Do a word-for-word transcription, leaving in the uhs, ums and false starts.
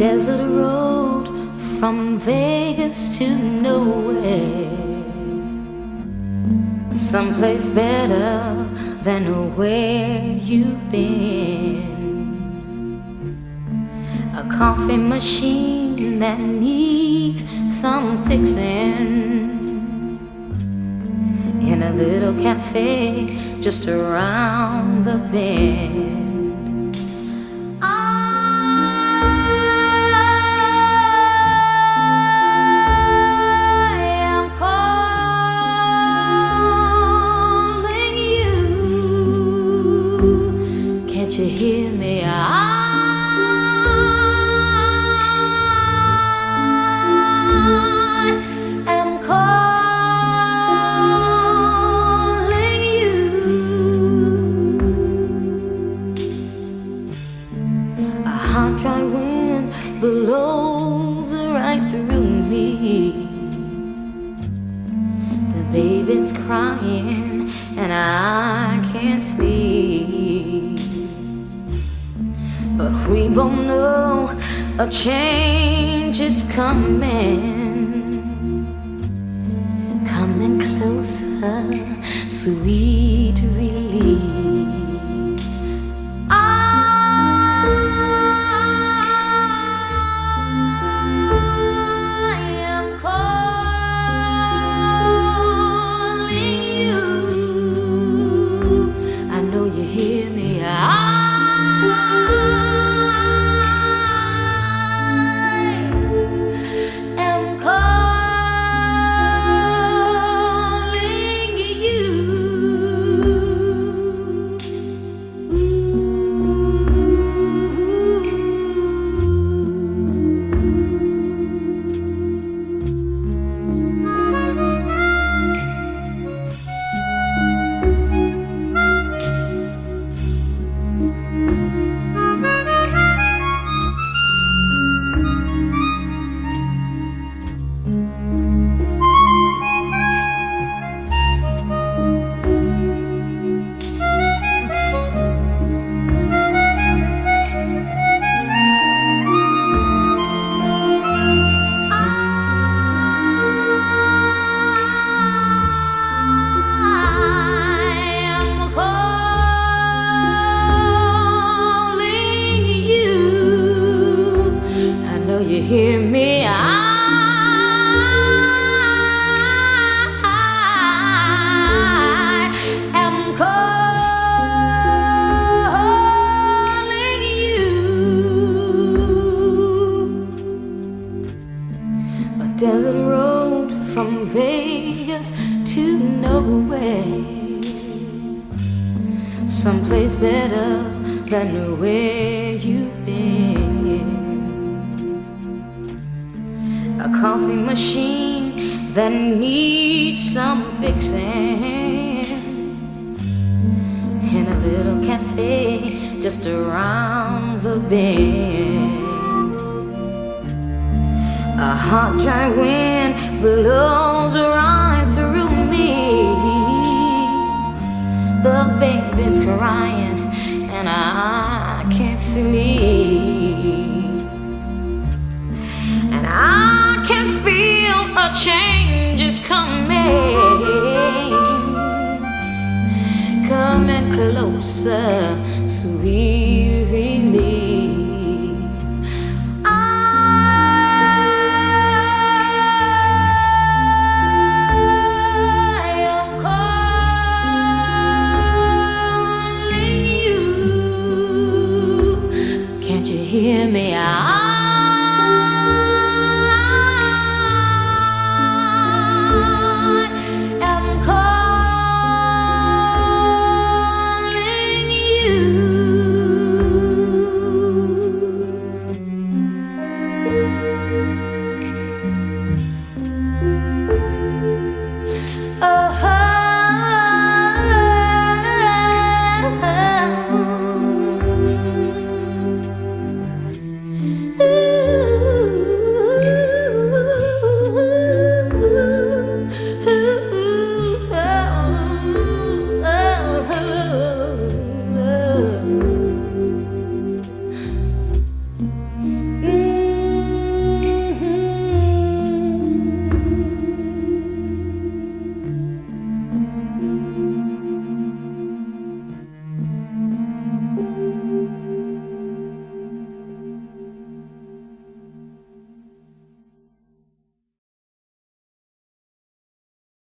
desert road from Vegas to nowhere, someplace better than where you've been. A coffee machine that needs some fixing, in a little cafe just around the bend. You hear me? I am calling you. A hot, dry wind blows right through me. The baby's crying and I can't sleep. But we both know a change is coming, coming closer, sweet release. I am calling you. I know you hear me. I you hear me? I am calling you. A desert road from Vegas to nowhere, someplace better than where you've been. A coffee machine that needs some fixing, in a little cafe just around the bend. A hot, dry wind blows right through me. The baby's crying and I can't sleep, and I can feel a change is coming, coming closer, sweet release. I am calling you. Can't you hear me?